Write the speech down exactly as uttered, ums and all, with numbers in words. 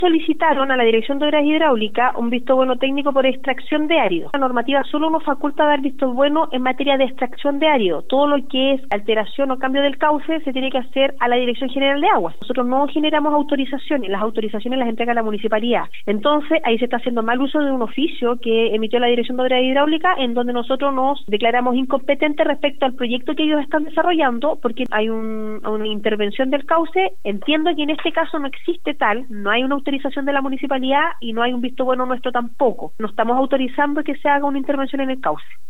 Solicitaron a la Dirección de Obras Hidráulicas un visto bueno técnico por extracción de árido. La normativa solo nos faculta dar visto bueno en materia de extracción de árido. Todo lo que es alteración o cambio del cauce se tiene que hacer a la Dirección General de Aguas. Nosotros no generamos autorizaciones, las autorizaciones las entrega la municipalidad. Entonces, ahí se está haciendo mal uso de un oficio que emitió la Dirección de Obras Hidráulicas, en donde nosotros nos declaramos incompetentes respecto al proyecto que ellos están desarrollando, porque hay un, una intervención del cauce. Entiendo que en este caso no existe tal, no hay una autorización de la municipalidad y no hay un visto bueno nuestro tampoco. No estamos autorizando que se haga una intervención en el cauce.